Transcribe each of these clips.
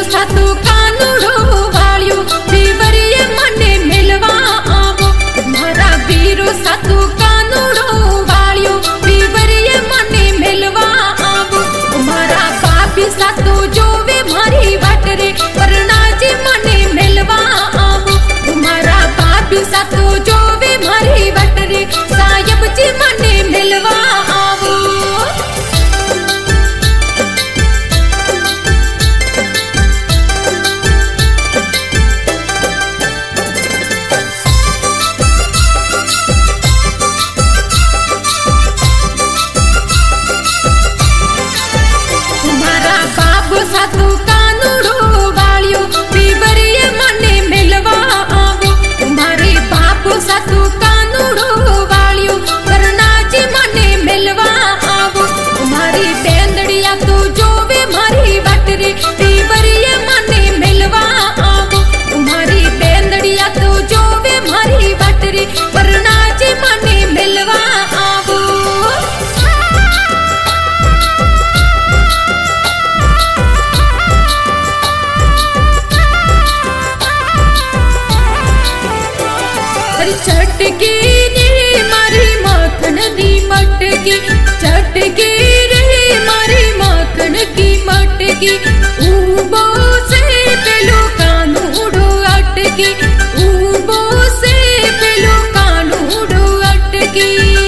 सातु कानुड़ो वालियो पीवरिये मने मिलवा आवो मारा वीरो सातु कानुड़ो वालियो पीवरिये मने मिलवा आवो मारा बापी सातु जोवे मारी वाटरे परनाजी मने मिलवा आवो मारा बापी सातु जोवे मारी वाटरे सायब जी मने मिलवा आवो। सातु कानुड़ो वालियो पीवरिये मने मिलवा आवो तुम्हारे बाप सातु कानुड़ो वालियो करनाजी मने मिलवा आवो तुम्हारी बेंदड़िया तो जोवे मारी वाटरे पीवरिये मने मिलवा आवो तुम्हारी बेंदड़िया तो जोवे मारी वाटरे करनाजी मने मिलवा आवो। चटकी रे मारी माखन दी मटकी चटकी रे मारी माखन की मटकी ऊबो से पेलो कानूड़ो अटकी ऊबो से पेलो कानूड़ो अटकी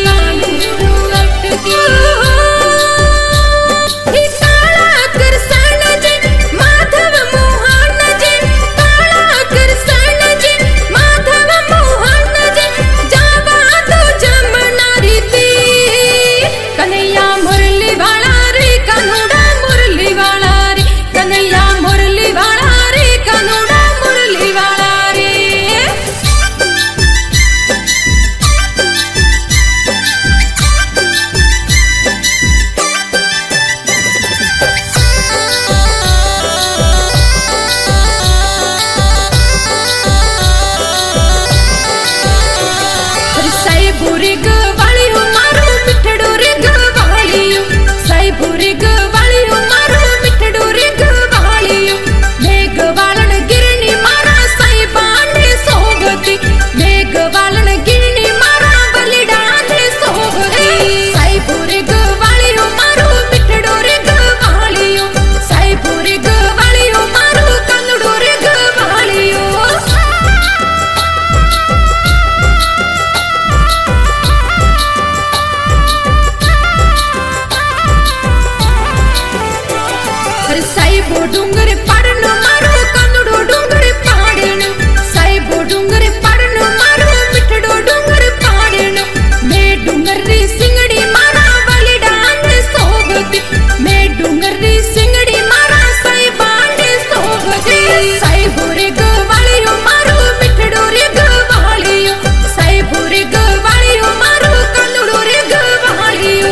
डूंगर पड़नो मारो कानुड़ो डूंगर पाड़नो साहिबो डूंगर पड़नो मारो मिठड़ो डूंगर पाड़नो मैं डूंगर री सिंगड़ी मारा बलिडा ने सोगती मैं डूंगर री सिंगड़ी मारा साहिबा ने सोगती साहिबो रे गवालियो मारो मिठड़ो रे गवालियो साहिबो रे गवालियो मारो कानुड़ो रे गवालियो।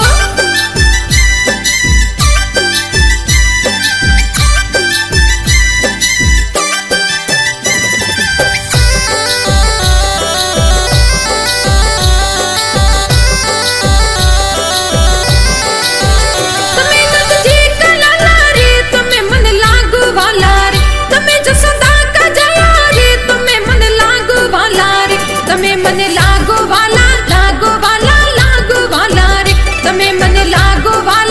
मने लागो वाला रे तमे मने लागो वाला